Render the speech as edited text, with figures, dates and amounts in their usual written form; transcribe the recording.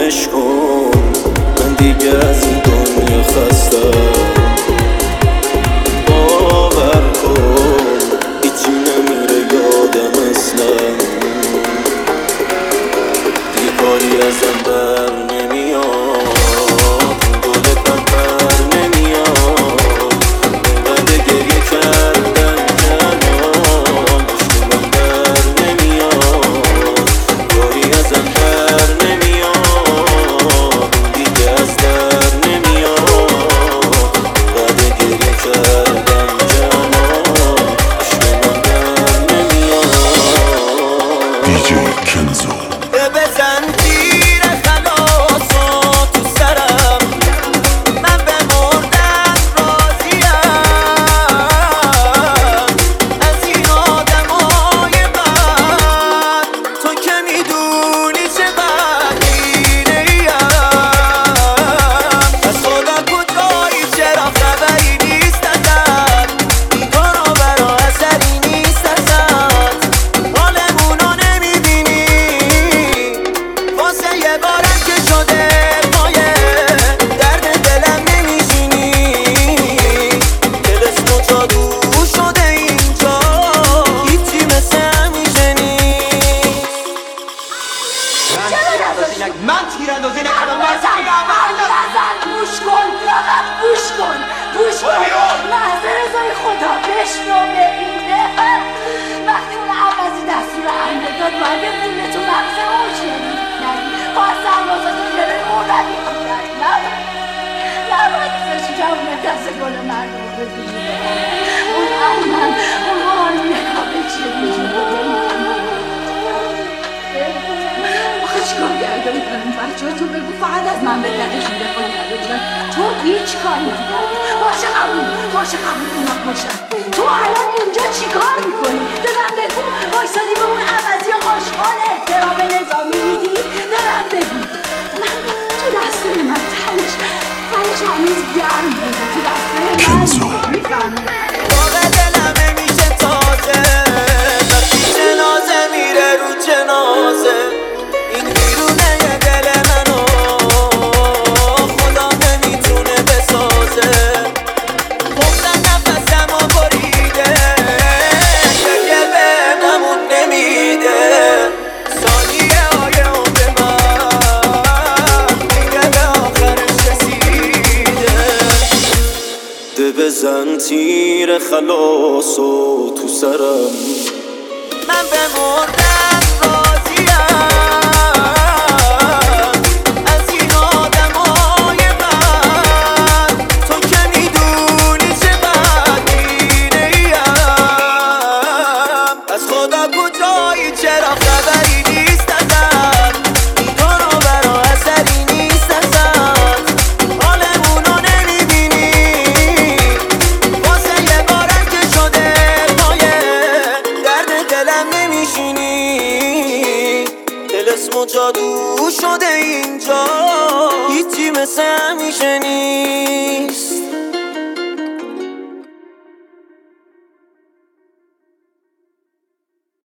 ولش کن، من دیگه از این دنیا خستم. باور کن هیچی نمیره یادم اصلا، دیگه کاری ازم بر نمیاد، گلتم بر نمیاد، اینقدر گریه کردم جنان، مشکلم بر نمیاد، کاری ازم بر نمیاد، دیگه از در نمیاد، اینقدر گریه کردم جنان، مشکلم بر نمیاد. دیجی کنزو بزن تیر خلاصو تو سرم، من به مردن راضیم، از این آدمای بد تو که میدونی چه بدبینیم، از خدا کجایی چرا خبری نیست ازت، این کارا برا اثری نیست ازت، حالمونو نمیبینی، واسه یه بارم که شده پایه درد دلم نمیشینی، دل اسم و جادو شده اینجا، هیچی مثل همیشه نیست. من تیراندازی نکردم. نزن گوش کن فقط گوش کن لحظه رضای خدا بشنو ببینه وقتی اون عوضی دستور حمله داد باید ببینه تو مغز اون شنید نگی باید سربازات رو جلوی مردن میخوندن نباید بزرشی جوونه دست گل مردم رو بگیره اون احمد اون حال نکامه چیه آخه چیکار کرده بودن بچه ها تو بگو فقط از من به دردشون دفاع کرده بودن تو هیچ کاری نکردی باشه قبول اونا باشن تو الان اینجا چیکار میکنی؟ دارم بگو وایسادی به اون عوضی آشغال احترام نظامی میدی؟ دارم بگو من تو دستور من تنش هنوز گرم بوده تو دستور کنزو باقی دلم نمیشه تازه وقتی جنازه میره رو جنازه، این بیرونه دل منو خدا نمیتونه بسازه، گفتم نفسمو بریده که بهمون نمیده، ثانیه های عمر من دیگه به آخرش رسیده. بزن تیر خلاصو تو سرم، من به مردن راضیم، از این آدمای بد تو که میدونی چه بدبینیم، از خدا کجایی چرا خبری نیست ازت، این کارا برا اثری نیست ازت، حالمونو نمیبینی، واسه یه بارم که شده پایه درد دلم نمیشینی، دل اسم و جادو شده اینجا، هیچی مثل همیشه نیست.